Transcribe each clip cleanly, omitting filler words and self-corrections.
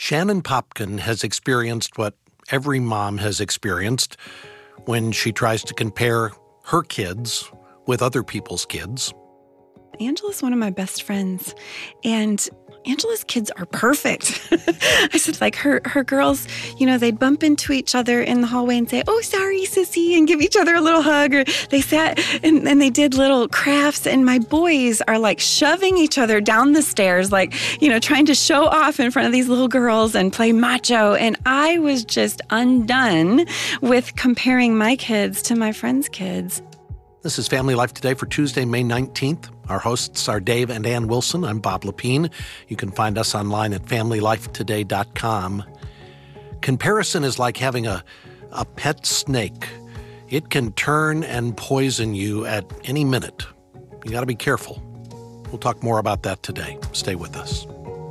Shannon Popkin has experienced what every mom has experienced when she tries to compare her kids with other people's kids. Angela's one of my best friends, and Angela's kids are perfect. I said, like, her girls, they'd bump into each other in the hallway and say, "Oh, sorry, sissy," and give each other a little hug. Or they sat and they did little crafts. And my boys are like shoving each other down the stairs, like, trying to show off in front of these little girls and play macho. And I was just undone with comparing my kids to my friends' kids. This is Family Life Today for Tuesday, May 19th. Our hosts are Dave and Ann Wilson. I'm Bob Lepine. You can find us online at FamilyLifeToday.com. Comparison is like having a pet snake. It can turn and poison you at any minute. You got to be careful. We'll talk more about that today. Stay with us.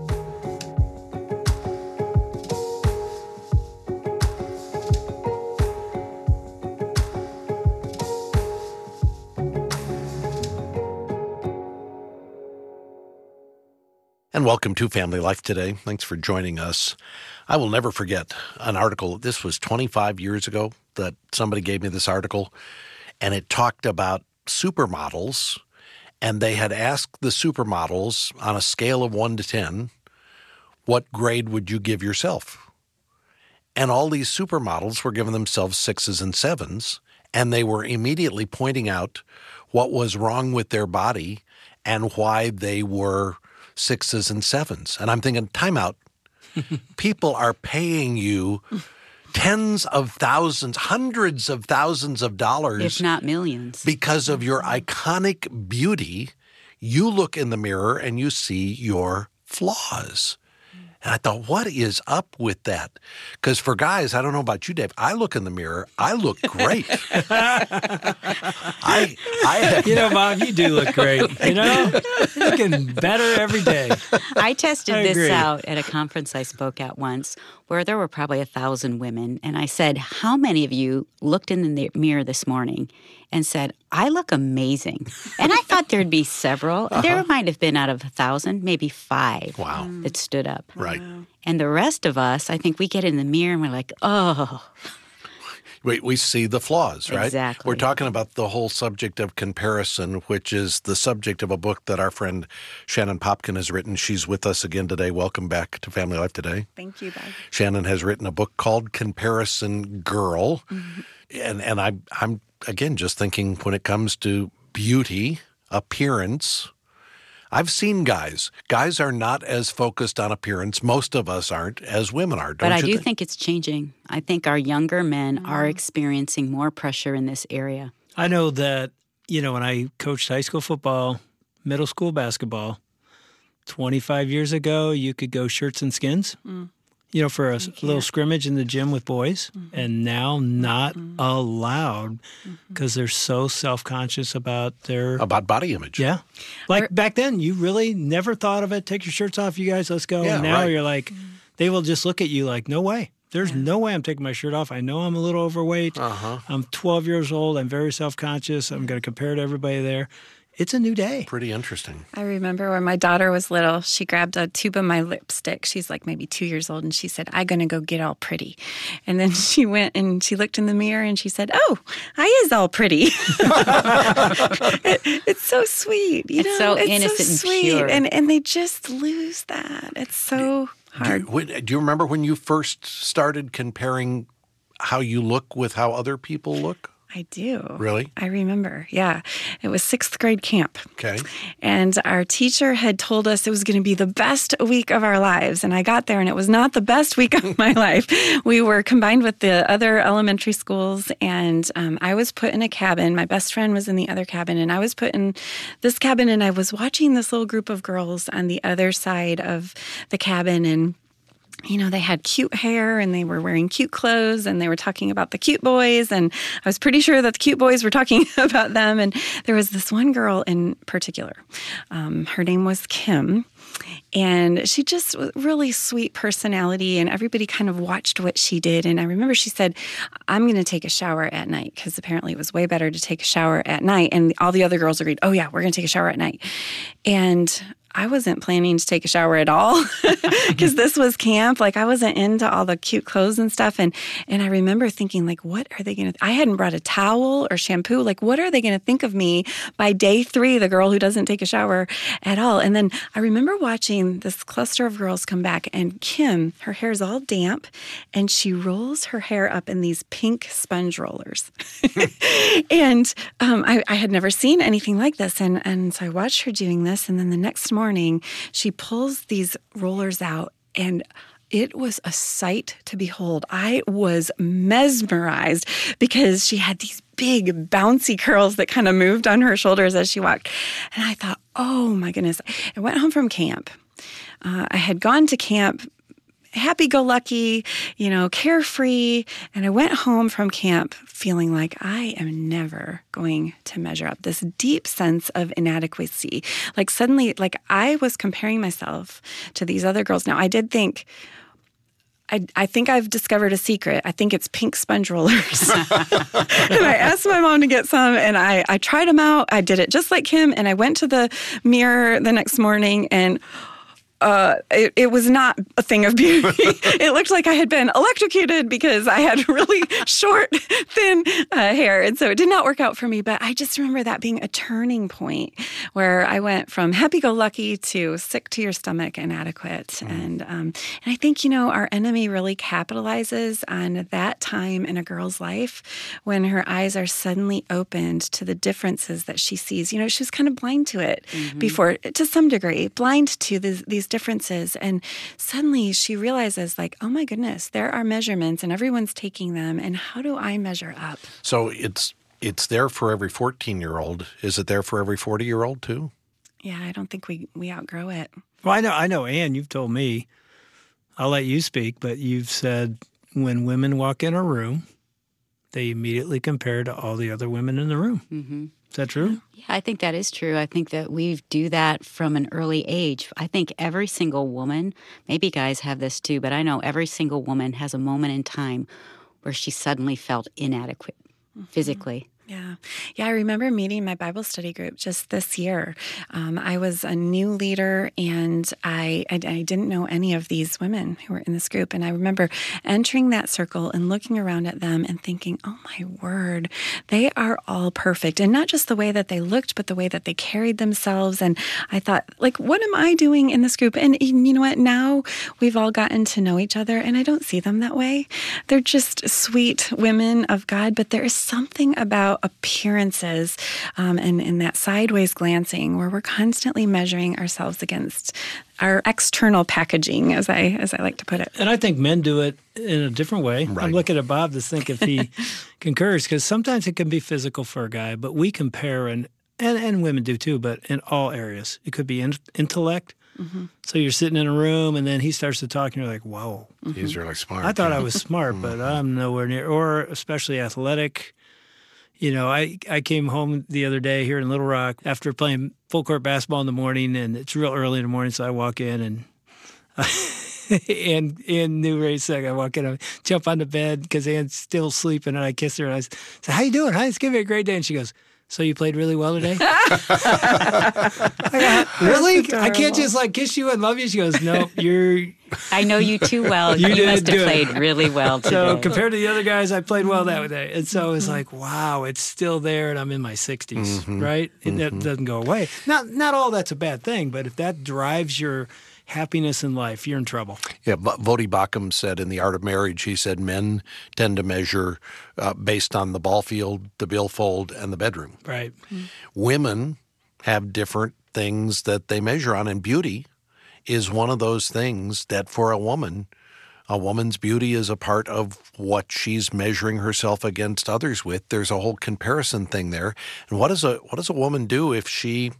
And welcome to Family Life Today. Thanks for joining us. I will never forget an article. This was 25 years ago that somebody gave me this article, and it talked about supermodels, and they had asked the supermodels on a scale of 1 to 10, what grade would you give yourself? And all these supermodels were giving themselves 6s and 7s, and they were immediately pointing out what was wrong with their body and why they were 6s and 7s. And I'm thinking, time out. People are paying you tens of thousands, hundreds of thousands of dollars. If not millions. Because of your iconic beauty. You look in the mirror and you see your flaws. And I thought, what is up with that? Because for guys, I don't know about you, Dave, I look in the mirror, I look great. Mom, you do look great. You're looking better every day. I tested this out at a conference I spoke at once where there were probably 1,000 women. And I said, how many of you looked in the mirror this morning and said, I look amazing? And I thought there'd be several. There might have been out of 1,000, maybe 5 that stood up. Right. And the rest of us, I think we get in the mirror and we're like, oh. We see the flaws, right? Exactly. We're talking about the whole subject of comparison, which is the subject of a book that our friend Shannon Popkin has written. She's with us again today. Welcome back to Family Life Today. Thank you, Bob. Shannon has written a book called Comparison Girl. Mm-hmm. And I'm, again, just thinking when it comes to beauty, appearance, I've seen guys. Guys are not as focused on appearance. Most of us aren't, as women are. But I do think it's changing. I think our younger men are experiencing more pressure in this area. I know that, when I coached high school football, middle school basketball, 25 years ago, you could go shirts and skins, for a little scrimmage in the gym with boys. Mm-hmm. And now not allowed because they're so self-conscious about about body image. Yeah. Like back then, you really never thought of it. Take your shirts off, you guys, let's go. Yeah, and now you're like, they will just look at you like, no way. There's no way I'm taking my shirt off. I know I'm a little overweight. I'm 12 years old. I'm very self-conscious. I'm going to compare to everybody there. It's a new day. Pretty interesting. I remember when my daughter was little, she grabbed a tube of my lipstick. She's like maybe 2 years old, and she said, I'm going to go get all pretty. And then she went and she looked in the mirror and she said, oh, I is all pretty. It's so sweet. It's so innocent so and sweet. pure. And they just lose that. It's so hard. Do you remember when you first started comparing how you look with how other people look? I do. Really? I remember. Yeah. It was 6th grade camp. Okay. And our teacher had told us it was going to be the best week of our lives. And I got there and it was not the best week of my life. We were combined with the other elementary schools, and I was put in a cabin. My best friend was in the other cabin, and I was put in this cabin, and I was watching this little group of girls on the other side of the cabin, and they had cute hair and they were wearing cute clothes and they were talking about the cute boys. And I was pretty sure that the cute boys were talking about them. And there was this one girl in particular. Her name was Kim. And she just was really sweet personality, and everybody kind of watched what she did. And I remember she said, I'm going to take a shower at night, because apparently it was way better to take a shower at night. And all the other girls agreed, oh yeah, we're going to take a shower at night. And I wasn't planning to take a shower at all because this was camp. Like, I wasn't into all the cute clothes and stuff. And I remember thinking, like, what are they going to, I hadn't brought a towel or shampoo. Like, what are they going to think of me by day 3, the girl who doesn't take a shower at all? And then I remember watching this cluster of girls come back, and Kim, her hair's all damp, and she rolls her hair up in these pink sponge rollers. And I had never seen anything like this. And so I watched her doing this. And then the next morning, she pulls these rollers out, and it was a sight to behold. I was mesmerized because she had these big bouncy curls that kind of moved on her shoulders as she walked. And I thought, oh my goodness. I went home from camp. I had gone to camp happy-go-lucky, carefree. And I went home from camp feeling like I am never going to measure up. This deep sense of inadequacy. Like suddenly, like I was comparing myself to these other girls. Now, I did think, I think I've discovered a secret. I think it's pink sponge rollers. And I asked my mom to get some, and I tried them out. I did it just like Kim, and I went to the mirror the next morning, and it was not a thing of beauty. It looked like I had been electrocuted because I had really short, thin hair. And so it did not work out for me. But I just remember that being a turning point where I went from happy-go-lucky to sick to your stomach, inadequate. And I think, our enemy really capitalizes on that time in a girl's life when her eyes are suddenly opened to the differences that she sees. She was kind of blind to it before, to some degree, blind to these differences. And suddenly she realizes, like, oh my goodness, there are measurements and everyone's taking them. And how do I measure up? So it's there for every 14-year-old. Is it there for every 40-year-old too? Yeah, I don't think we outgrow it. Well, I know, Ann, you've told me, I'll let you speak, but you've said when women walk in a room, they immediately compare to all the other women in the room. Mm-hmm. Is that true? Yeah, I think that is true. I think that we do that from an early age. I think every single woman, maybe guys have this too, but I know every single woman has a moment in time where she suddenly felt inadequate physically. Yeah. I remember meeting my Bible study group just this year. I was a new leader, and I didn't know any of these women who were in this group. And I remember entering that circle and looking around at them and thinking, oh my word, they are all perfect. And not just the way that they looked, but the way that they carried themselves. And I thought, like, what am I doing in this group? And you know what? Now we've all gotten to know each other, and I don't see them that way. They're just sweet women of God, but there is something about appearances and that sideways glancing where we're constantly measuring ourselves against our external packaging, as I like to put it. And I think men do it in a different way. Right. I'm looking at Bob to think if he concurs, because sometimes it can be physical for a guy, but we compare, and women do too, but in all areas. It could be intellect. Mm-hmm. So you're sitting in a room, and then he starts to talk, and you're like, whoa. Mm-hmm. He's really smart. I thought I was smart, but I'm nowhere near, or especially athletic. I came home the other day here in Little Rock after playing full court basketball in the morning, and it's real early in the morning, so I walk in and Ann knew right second. I walk in, I jump on the bed because Ann's still sleeping, and I kiss her, and I say, how you doing? Hi, it's gonna be a great day. And she goes, so you played really well today? I go, really? I can't just kiss you and love you? She goes, no, I know you too well. You must have played really well today. So compared to the other guys, I played well that day. And so it's like, wow, it's still there, and I'm in my 60s, right? That doesn't go away. Not all that's a bad thing, but if that drives your happiness in life, you're in trouble. Yeah, Voddie Baucham said in The Art of Marriage, he said men tend to measure based on the ball field, the billfold, and the bedroom. Right. Mm-hmm. Women have different things that they measure on, and beauty is one of those things that for a woman's beauty is a part of what she's measuring herself against others with. There's a whole comparison thing there. And what does a woman do if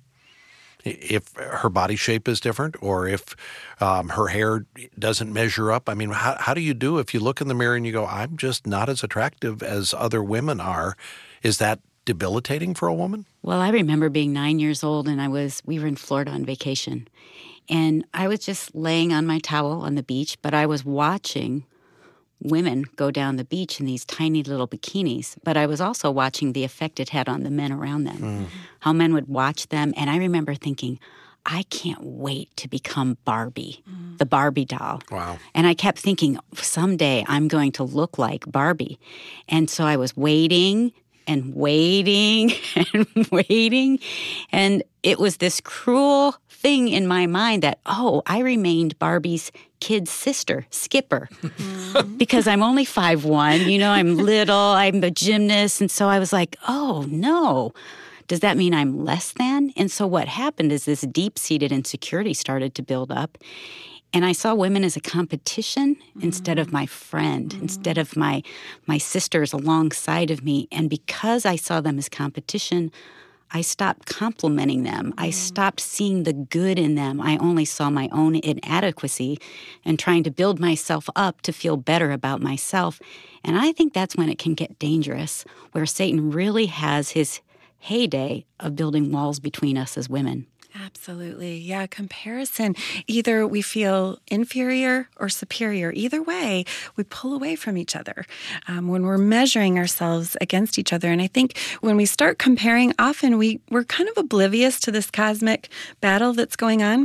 her body shape is different, or if her hair doesn't measure up? I mean, how do you do if you look in the mirror and you go, I'm just not as attractive as other women are? Is that debilitating for a woman? Well, I remember being 9 years old, and we were in Florida on vacation. And I was just laying on my towel on the beach, but I was watching women go down the beach in these tiny little bikinis. But I was also watching the effect it had on the men around them, how men would watch them. And I remember thinking, I can't wait to become Barbie, the Barbie doll. Wow. And I kept thinking, someday I'm going to look like Barbie. And so I was waiting and waiting and waiting. And it was this cruel thing in my mind that, I remained Barbie's kid sister, Skipper, because I'm only 5'1", I'm little, I'm a gymnast. And so I was like, oh, no. Does that mean I'm less than? And so what happened is this deep-seated insecurity started to build up. And I saw women as a competition instead of my friend, instead of my sisters alongside of me. And because I saw them as competition, I stopped complimenting them. I stopped seeing the good in them. I only saw my own inadequacy and trying to build myself up to feel better about myself. And I think that's when it can get dangerous, where Satan really has his heyday of building walls between us as women. Absolutely. Yeah, comparison. Either we feel inferior or superior. Either way, we pull away from each other when we're measuring ourselves against each other. And I think when we start comparing, often we're kind of oblivious to this cosmic battle that's going on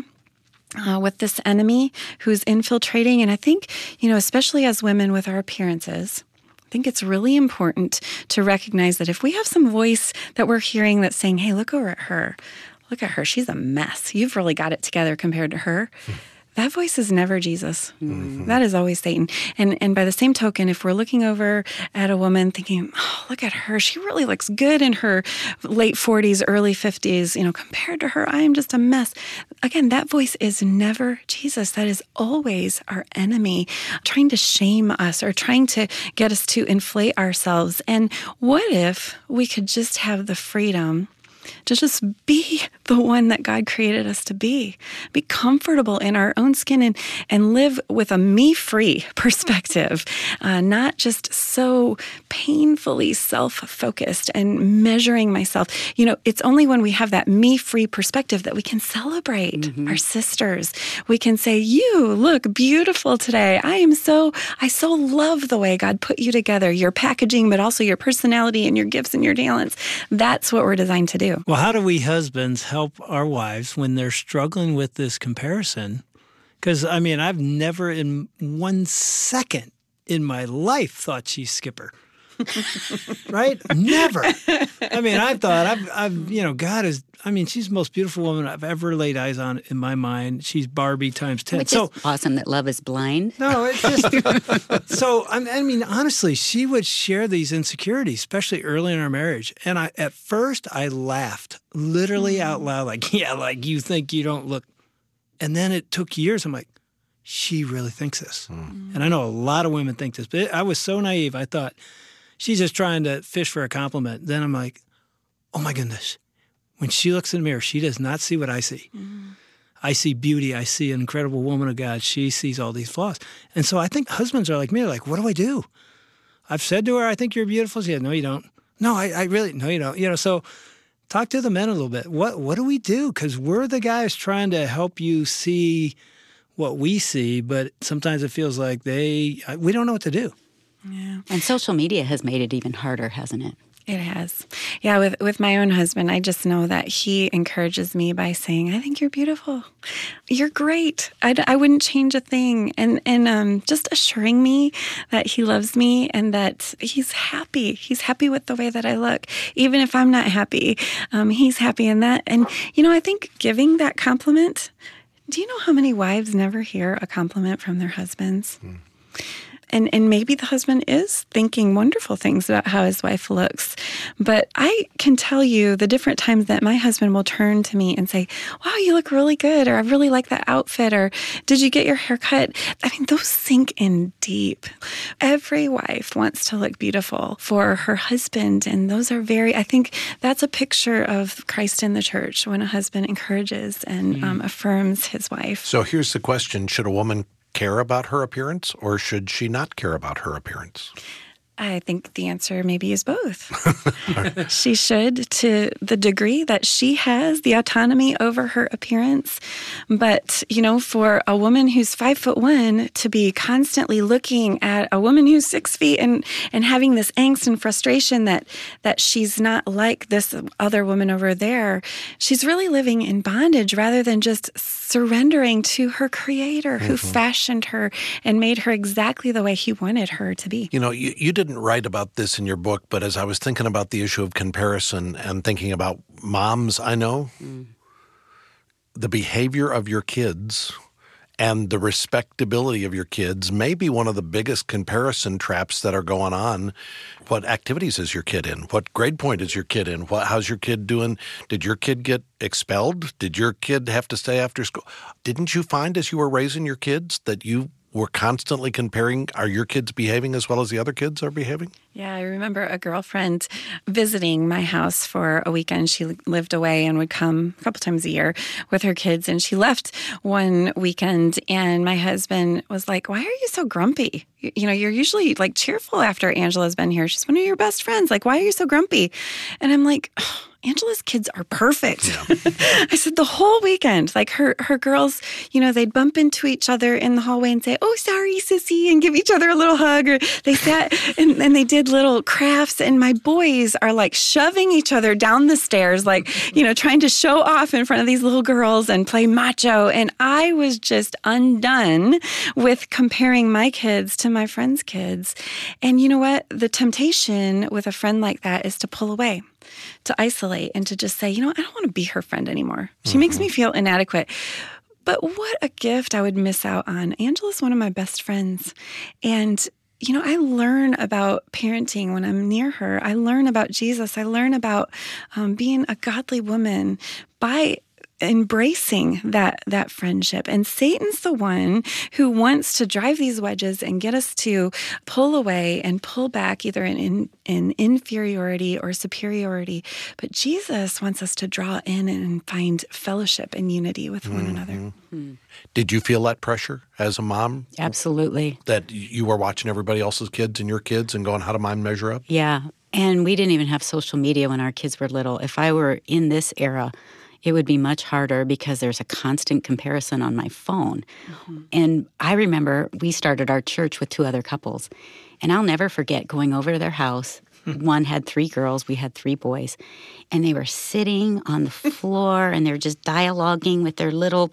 with this enemy who's infiltrating. And I think, especially as women with our appearances, I think it's really important to recognize that if we have some voice that we're hearing that's saying, hey, look over at her. Look at her. She's a mess. You've really got it together compared to her. That voice is never Jesus. That is always Satan. And by the same token, if we're looking over at a woman thinking, oh, look at her. She really looks good in her late 40s, early 50s. Compared to her, I am just a mess. Again, that voice is never Jesus. That is always our enemy trying to shame us or trying to get us to inflate ourselves. And what if we could just have the freedom to just be the one that God created us to be comfortable in our own skin and live with a me-free perspective, not just so painfully self-focused and measuring myself. It's only when we have that me-free perspective that we can celebrate our sisters. We can say, you look beautiful today. I so love the way God put you together, your packaging, but also your personality and your gifts and your talents. That's what we're designed to do. Well, how do we husbands help our wives when they're struggling with this comparison? Because, I've never in 1 second in my life thought she's Skipper. Right? Never. I thought, God is, she's the most beautiful woman I've ever laid eyes on in my mind. She's Barbie times 10. Which is awesome that love is blind. No, it's just, honestly, she would share these insecurities, especially early in our marriage. And at first I laughed literally out loud, like you think you don't look. And then it took years. I'm like, she really thinks this. And I know a lot of women think this, but I was so naive. I thought, she's just trying to fish for a compliment. Then I'm like, oh my goodness. When she looks in the mirror, she does not see what I see. I see beauty. I see an incredible woman of God. She sees all these flaws. And so I think husbands are like me. They're like, what do I do? I've said to her, I think you're beautiful. She said, no, you don't. No, I really, no, you don't. So talk to the men a little bit. What do we do? Because we're the guys trying to help you see what we see, but sometimes it feels like we don't know what to do. Yeah. And social media has made it even harder, hasn't it? It has. Yeah, with my own husband, I just know that he encourages me by saying, I think you're beautiful. You're great. I wouldn't change a thing. And just assuring me that he loves me and that he's happy. He's happy with the way that I look. Even if I'm not happy, he's happy in that. And, I think giving that compliment, do you know how many wives never hear a compliment from their husbands? And maybe the husband is thinking wonderful things about how his wife looks. But I can tell you the different times that my husband will turn to me and say, wow, you look really good, or I really like that outfit, or did you get your hair cut? Those sink in deep. Every wife wants to look beautiful for her husband. And those are I think that's a picture of Christ in the church when a husband encourages and affirms his wife. So here's the question. Should a woman care about her appearance, or should she not care about her appearance? I think the answer maybe is both. She should, to the degree that she has the autonomy over her appearance. But, for a woman who's 5'1" to be constantly looking at a woman who's 6 feet and having this angst and frustration that she's not like this other woman over there, she's really living in bondage rather than just surrendering to her Creator who fashioned her and made her exactly the way He wanted her to be. You didn't write about this in your book, but as I was thinking about the issue of comparison and thinking about moms I know, the behavior of your kids and the respectability of your kids may be one of the biggest comparison traps that are going on. What activities is your kid in? What grade point is your kid in? How's your kid doing? Did your kid get expelled? Did your kid have to stay after school? Didn't you find as you were raising your kids that you were constantly comparing, are your kids behaving as well as the other kids are behaving? Yeah, I remember a girlfriend visiting my house for a weekend. She lived away and would come a couple times a year with her kids. And she left one weekend and my husband was like, "Why are you so grumpy? You're usually like cheerful after Angela's been here. She's one of your best friends. Like, why are you so grumpy?" And I'm like, Angela's kids are perfect. Yeah. I said the whole weekend, like her girls, they'd bump into each other in the hallway and say, "Oh, sorry, sissy," and give each other a little hug. Or they sat and they did little crafts. And my boys are like shoving each other down the stairs, like, trying to show off in front of these little girls and play macho. And I was just undone with comparing my kids to my friends' kids. And you know what? The temptation with a friend like that is to pull away, to isolate, and to just say, I don't want to be her friend anymore. She makes me feel inadequate. But what a gift I would miss out on. Angela's one of my best friends. And, I learn about parenting when I'm near her. I learn about Jesus. I learn about being a godly woman by embracing that friendship. And Satan's the one who wants to drive these wedges and get us to pull away and pull back either in inferiority or superiority. But Jesus wants us to draw in and find fellowship and unity with one another. Mm-hmm. Did you feel that pressure as a mom? Absolutely. That you were watching everybody else's kids and your kids and going, how do mine measure up? Yeah. And we didn't even have social media when our kids were little. If I were in this era, it would be much harder because there's a constant comparison on my phone. Mm-hmm. And I remember we started our church with 2 other couples. And I'll never forget going over to their house. One had 3 girls, we had 3 boys. And they were sitting on the floor and they're just dialoguing with their little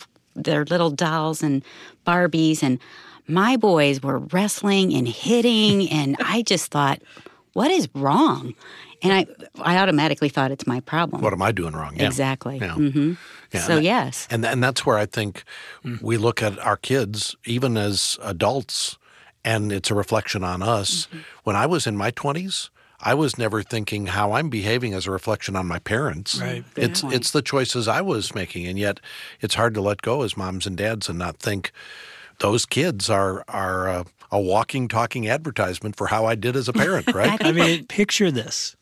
dolls and Barbies. And my boys were wrestling and hitting. And I just thought, what is wrong? And I automatically thought it's my problem. What am I doing wrong? Yeah. Exactly. Yeah. Mm-hmm. Yeah. So, yes. And that's where I think we look at our kids, even as adults, and it's a reflection on us. Mm-hmm. When I was in my 20s, I was never thinking how I'm behaving as a reflection on my parents. Right. It's the choices I was making, and yet it's hard to let go as moms and dads and not think those kids are a walking, talking advertisement for how I did as a parent, right? I mean, picture this.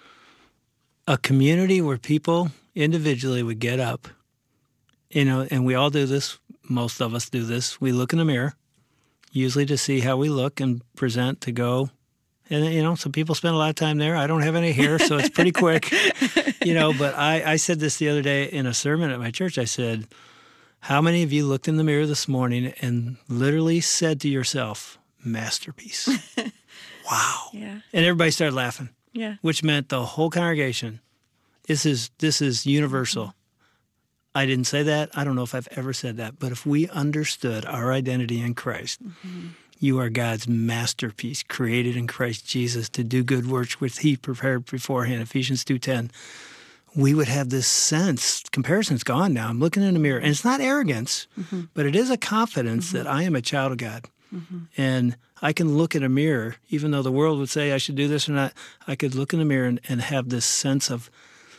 A community where people individually would get up, and we all do this, most of us do this. We look in the mirror, usually to see how we look and present to go. And, some people spend a lot of time there. I don't have any hair, so it's pretty quick, But I said this the other day in a sermon at my church. I said, how many of you looked in the mirror this morning and literally said to yourself, masterpiece? Wow. Yeah. And everybody started laughing. Yeah. Which meant the whole congregation. This is universal. I didn't say that. I don't know if I've ever said that. But if we understood our identity in Christ, you are God's masterpiece, created in Christ Jesus to do good works which He prepared beforehand, Ephesians 2:10. We would have this sense, comparison's gone now. I'm looking in the mirror. And it's not arrogance, but it is a confidence that I am a child of God. And I can look in a mirror, even though the world would say I should do this or not, I could look in the mirror and have this sense of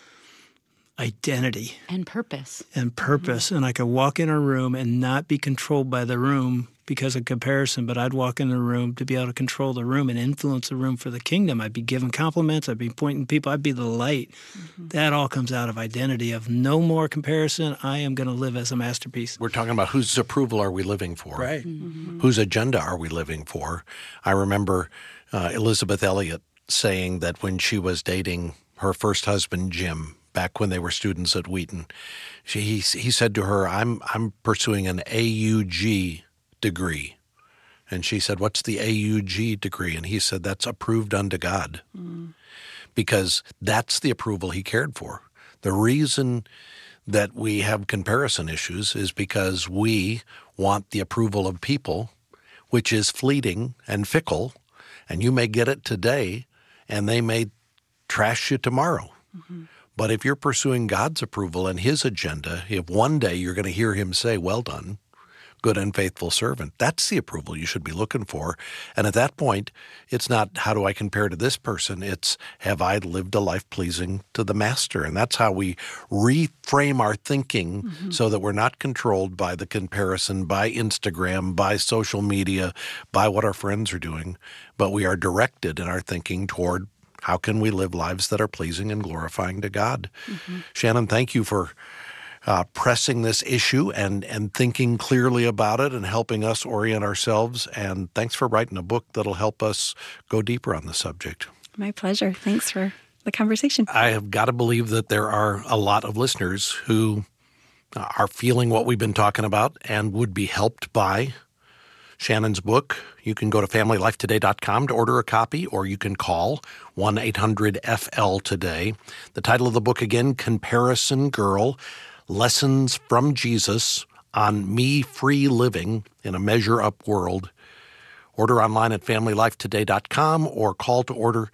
identity. And purpose. And I could walk in a room and not be controlled by the room because of comparison, but I'd walk in the room to be able to control the room and influence the room for the kingdom. I'd be giving compliments. I'd be pointing people. I'd be the light. That all comes out of identity of no more comparison. I am going to live as a masterpiece. We're talking about whose approval are we living for? Right. Whose agenda are we living for? I remember Elizabeth Elliot saying that when she was dating her first husband, Jim, back when they were students at Wheaton, he said to her, I'm pursuing an AUG degree. And she said, what's the AUG degree? And he said, that's approved unto God. Because that's the approval he cared for. The reason that we have comparison issues is because we want the approval of people, which is fleeting and fickle, and you may get it today, and they may trash you tomorrow. But if you're pursuing God's approval and his agenda, if one day you're going to hear him say, well done, good and faithful servant, that's the approval you should be looking for. And at that point, it's not how do I compare to this person, it's have I lived a life pleasing to the master? And that's how we reframe our thinking so that we're not controlled by the comparison, by Instagram, by social media, by what our friends are doing, but we are directed in our thinking toward how can we live lives that are pleasing and glorifying to God. Shannon, thank you for pressing this issue and thinking clearly about it and helping us orient ourselves. And thanks for writing a book that'll help us go deeper on the subject. My pleasure. Thanks for the conversation. I have got to believe that there are a lot of listeners who are feeling what we've been talking about and would be helped by Shannon's book. You can go to FamilyLifeToday.com to order a copy, or you can call 1-800-FL-TODAY. The title of the book again, Comparison Girl, Lessons from Jesus on Me-Free Living in a Measure Up World. Order online at FamilyLifeToday.com or call to order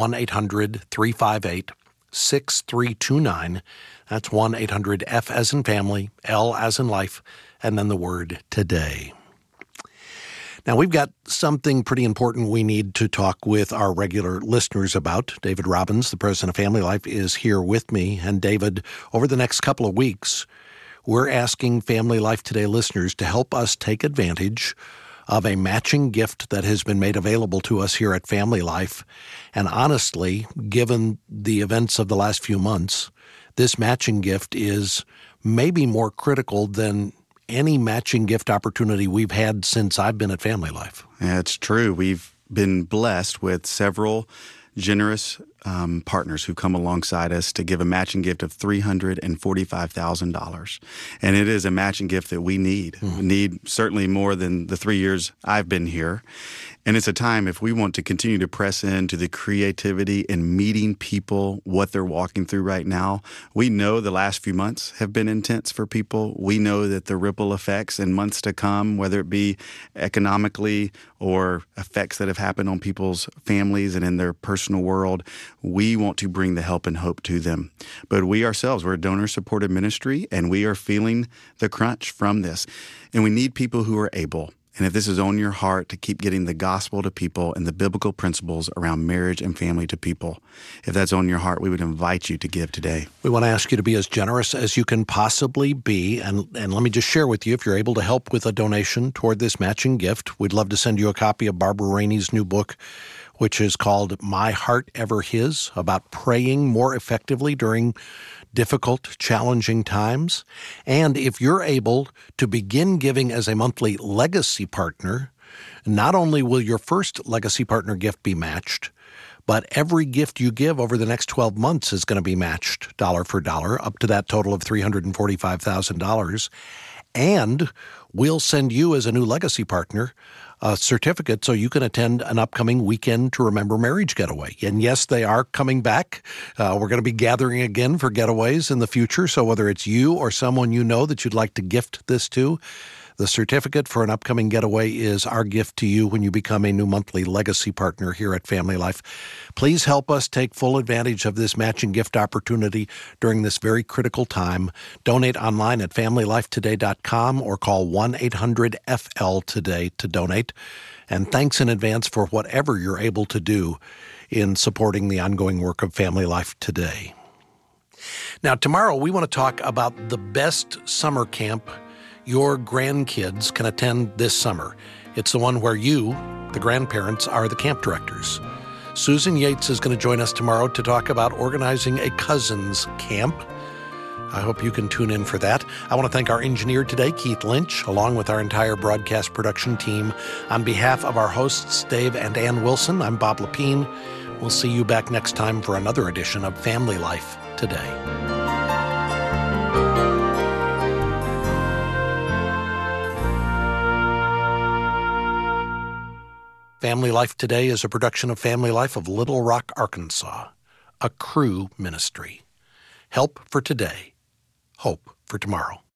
1-800-358-6329. That's 1-800-F as in family, L as in life, and then the word today. Now, we've got something pretty important we need to talk with our regular listeners about. David Robbins, the president of Family Life, is here with me. And David, over the next couple of weeks, we're asking Family Life Today listeners to help us take advantage of a matching gift that has been made available to us here at Family Life. And honestly, given the events of the last few months, this matching gift is maybe more critical than any matching gift opportunity we've had since I've been at Family Life. Yeah, it's true. We've been blessed with several generous partners who come alongside us to give a matching gift of $345,000. And it is a matching gift that we need. We need certainly more than the 3 years I've been here. And it's a time if we want to continue to press into the creativity and meeting people, what they're walking through right now. We know the last few months have been intense for people. We know that the ripple effects in months to come, whether it be economically or effects that have happened on people's families and in their personal world, we want to bring the help and hope to them. But we ourselves, we're a donor-supported ministry, and we are feeling the crunch from this. And we need people who are able. And if this is on your heart, to keep getting the gospel to people and the biblical principles around marriage and family to people, if that's on your heart, we would invite you to give today. We want to ask you to be as generous as you can possibly be. And let me just share with you, if you're able to help with a donation toward this matching gift, we'd love to send you a copy of Barbara Rainey's new book, which is called My Heart Ever His, about praying more effectively during difficult, challenging times. And if you're able to begin giving as a monthly legacy partner, not only will your first legacy partner gift be matched, but every gift you give over the next 12 months is going to be matched dollar for dollar, up to that total of $345,000. And we'll send you as a new legacy partner a certificate so you can attend an upcoming Weekend to Remember Marriage getaway. And yes, they are coming back. We're going to be gathering again for getaways in the future. So whether it's you or someone you know that you'd like to gift this to, the certificate for an upcoming getaway is our gift to you when you become a new monthly legacy partner here at Family Life. Please help us take full advantage of this matching gift opportunity during this very critical time. Donate online at FamilyLifeToday.com or call 1-800-FL-TODAY to donate. And thanks in advance for whatever you're able to do in supporting the ongoing work of Family Life Today. Now, tomorrow we want to talk about the best summer camp your grandkids can attend this summer. It's the one where you, the grandparents, are the camp directors. Susan Yates is going to join us tomorrow to talk about organizing a cousins camp. I hope you can tune in for that. I want to thank our engineer today, Keith Lynch, along with our entire broadcast production team. On behalf of our hosts, Dave and Ann Wilson, I'm Bob Lepine. We'll see you back next time for another edition of Family Life Today. Family Life Today is a production of Family Life of Little Rock, Arkansas, a Cru ministry. Help for today, hope for tomorrow.